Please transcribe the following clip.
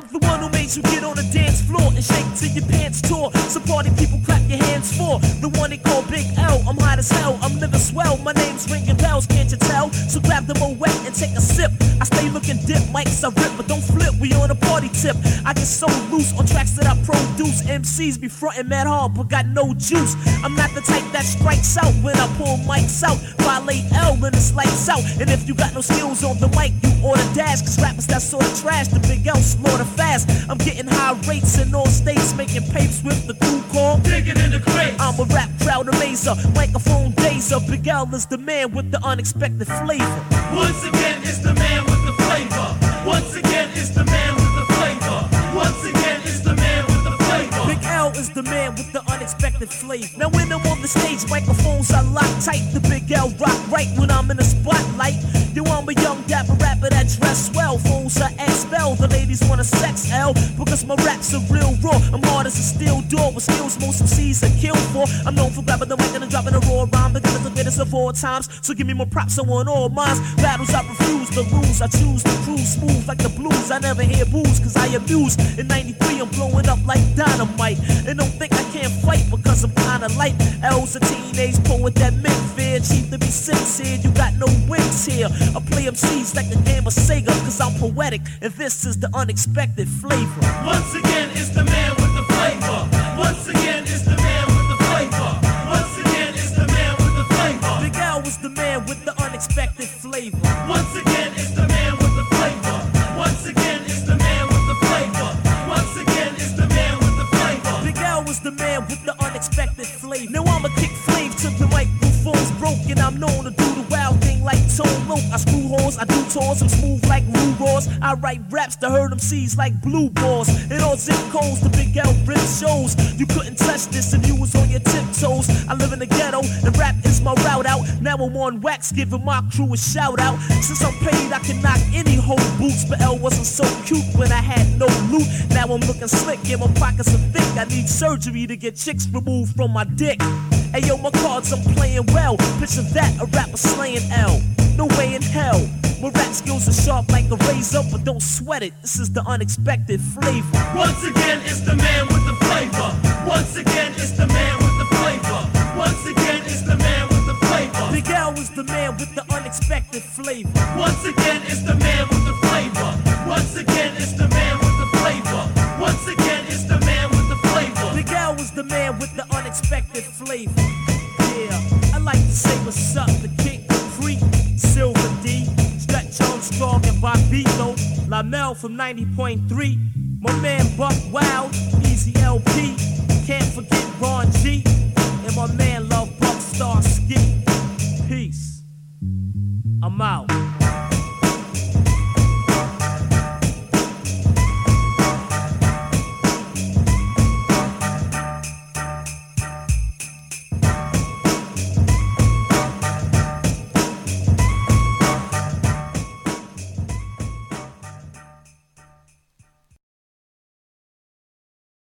I'm the one who makes you get on the dance floor and shake till your pants tore. So party people clap your hands for the one they call Big L. I'm hot as hell, I'm living swell. My name's ringing bells, can't you tell? So grab the Moet and take a sip. I stay looking dip, mics I rip, but don't flip. We on a party tip. I get so loose on tracks that I produce. MCs be frontin' mad hard, but got no juice. I'm not the type that strikes out when I pull mics out. Violate L and it's lights out. And if you got no skills on the mic, you oughta dash. Cause rappers that sort of trash, the Big L slaughter fast. I'm getting high rates in all states, making papes with the crew call Digging in the crates. I'm a rap crowd amazer, microphone dazer. Big L is the man with the unexpected flavor. Once again, it's the man with the flavor. Once again, it's the man with the flavor. Once again, it's the man with the flavor. Big L is the man with the unexpected flavor. Now when I'm on the stage, microphones are locked tight. The Big L rock right when I'm in the spotlight. You I'm a young dapper rapper that dress well. Phones are expelled, the ladies wanna sex L. Because my raps are real raw. I'm hard as a steel door with skills most MCs are killed for. I'm known for grabbing the mic and dropping a raw rhyme. The greatest of all times, so give me more props, I want all mines. Battles I refuse, the rules I choose to cruise smooth like the blues. I never hear booze cause I amuse. In 93 I'm blowing up like dynamite. And don't think I can't fight because I'm kinda light. L's a teenage poet that men fear. Chief to be sincere, you got no wins here. I play MCs like a game of Sega cause I'm poetic. And this is the unexpected flavor. Once again, it's the man with the flavor. Once again, it's the man with the flavor. Once again, it's the man with the flavor. Big L was the man with the unexpected flavor. Once again, it's the man with the flavor. Once again, it's the man with the flavor. Once again, it's the man with the flavor. Big L was the man with the unexpected flavor. Now I'ma kick flames till the microphone's broken. I'm known to do the wild thing like Tone Loc. I screw holes, I do tours, I'm smooth like Lou Roars. I write raps to hurt MCs like blue balls. In all zip codes, the Big L rip shows. You couldn't touch this if you was on your tiptoes. I live in the ghetto, and rap is my route out. Now I'm on wax, giving my crew a shout out. Since I'm paid, I can knock any whole boots. But L wasn't so cute when I had no loot. Now I'm looking slick, yeah, my pockets are thick. I need surgery to get chicks removed from my dick. Hey yo, my cards, I'm playing well. Picture that, a rapper slaying L. No way in hell. My rap skills are sharp like a razor, but don't sweat it. This is the unexpected flavor. Once again, it's the man with the flavor. Once again, it's the man with the flavor. Once again, it's the man with the flavor. Big L was the man with the unexpected flavor. Once again, it's the man with the flavor. Once again, it's the man with the flavor. Once again, it's the man with the flavor. Big L was the man with the unexpected flavor. Yeah, I like to say what's up, the King Capri, Silver D, Stretch Armstrong and Bobito, Lamel from 90.3, my man Buck Wild, Easy LP, can't forget